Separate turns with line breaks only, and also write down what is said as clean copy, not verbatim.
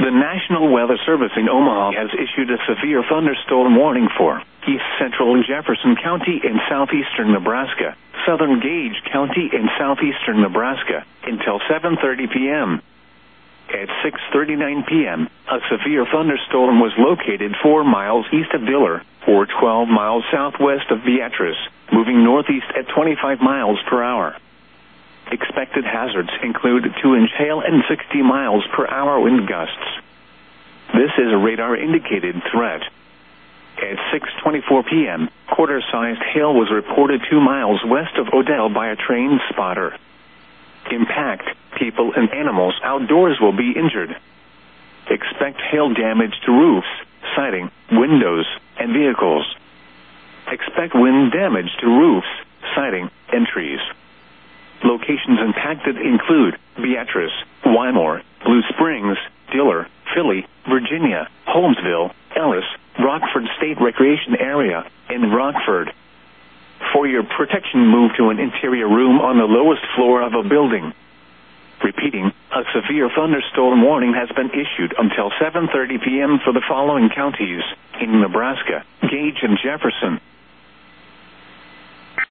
The National Weather Service in Omaha has issued a severe thunderstorm warning for east central Jefferson County in southeastern Nebraska, southern Gage County in southeastern Nebraska, until 7:30 p.m. At 6:39 p.m., a severe thunderstorm was located 4 miles east of Diller, or 12 miles southwest of Beatrice, moving northeast at 25 miles per hour. Expected hazards include 2-inch hail and 60 miles per hour wind gusts. This is a radar-indicated threat. At 6:24 p.m., quarter-sized hail was reported 2 miles west of Odell by a train spotter. Impact: people and animals outdoors will be injured. Expect hail damage to roofs, siding, windows, and vehicles. Expect wind damage to roofs, siding, and trees. Locations impacted include Beatrice, Wymore, Blue Springs, Diller, Philly, Virginia, Holmesville, Ellis, Rockford State Recreation Area, and Rockford. For your protection, move to an interior room on the lowest floor of a building. Repeating, a severe thunderstorm warning has been issued until 7:30 p.m. for the following counties in Nebraska: Gage and Jefferson,